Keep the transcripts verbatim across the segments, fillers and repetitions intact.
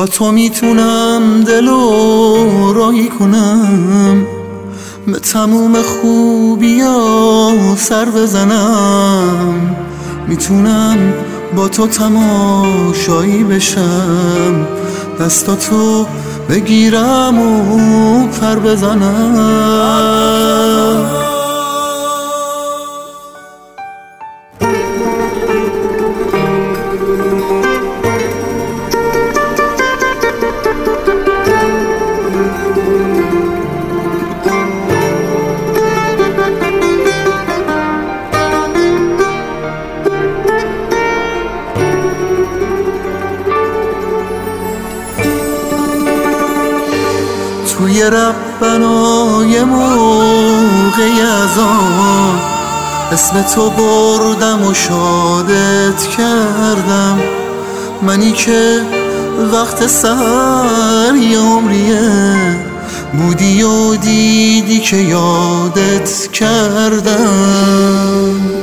با تو میتونم دلو رایی کنم، به تموم خوبیا سر بزنم. میتونم با تو تماشایی بشم، دستاتو بگیرم و پر بزنم. توی ربنای موقعی ازان اسم تو بردم و شادت کردم. منی که وقت سر عمریه بودی و دیدی که یادت کردم.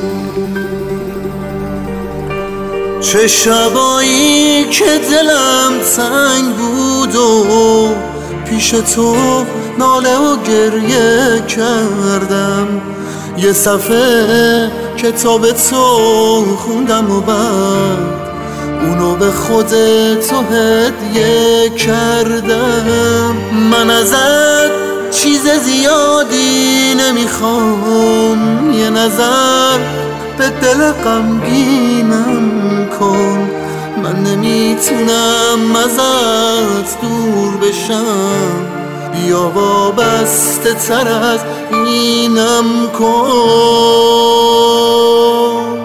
چه شبایی که دلم تنگ بود و پیش تو ناله و گریه کردم. یه صفحه کتاب تو خوندم و بعد اونو به خودت هدیه کردم. من ازت چیز زیادی نمیخوام، یه نظر به دل غمگینم کن. من نمیتونم ازت دور بشم، بیا وابسته تر از اینم کن.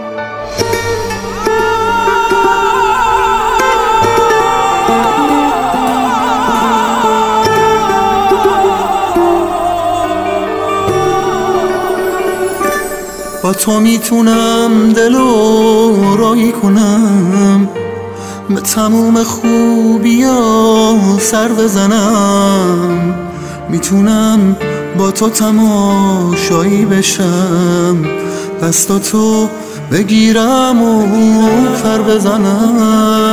با تو میتونم دلو رایی کنم، به تموم خوبیا سر بزنم. میتونم با تو تماشایی بشم، دستاتو بگیرم و پر بزنم.